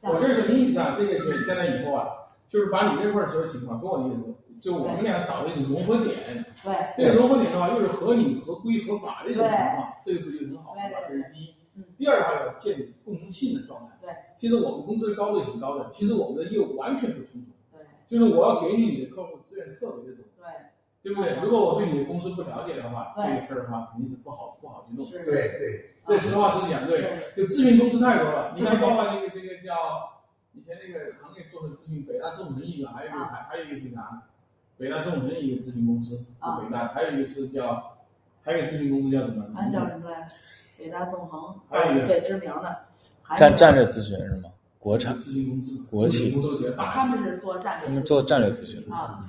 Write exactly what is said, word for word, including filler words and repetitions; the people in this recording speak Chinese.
我这是什么意思啊？这个是将来以后啊，就是把你这块所有情况跟我意思，就我们俩找一个融合点。 对， 这个融合点的话，又是合理、合规、合法的一种情况，这个不就很好吗？这是第一。第二的话，要建立共同性的状态。 对， 其实我们公司的高度也很高的，其实我们的业务完全不冲突。 对， 就是我要给你你的客户资源特别的多。 对。 对不对？如果我对你的公司不了解的话，这个事儿的话肯定是不好不好去弄。 对对， 这实话实讲，对，就咨询公司太多了。你看，包括那个这个叫以前那个行业做的咨询，北大纵横一个，还有一个还还有一个是啥？北大纵横一个咨询公司，北大，还有一个是叫，还有一个咨询公司叫什么？ 啊，叫什么来着？北大纵横， 还有一个最知名的。 战战略咨询是吗？国产咨询公司， 国企， 他们是做战略， 他们做战略咨询啊。